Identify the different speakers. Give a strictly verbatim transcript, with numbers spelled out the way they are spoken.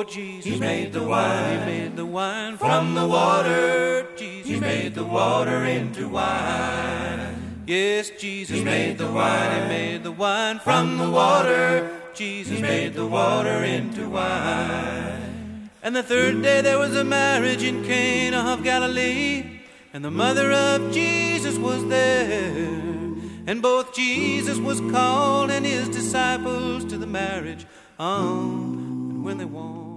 Speaker 1: Oh, Jesus, He made the wine. He made the wine from the water. Jesus, He made the water into wine. Yes, Jesus, He made the wine. He made the wine from the water. Jesus, He made the water into wine. And the third day there was a marriage in Cana of Galilee, and the mother of Jesus was there. And both Jesus was called and his disciples to the marriage. Oh, and when they walked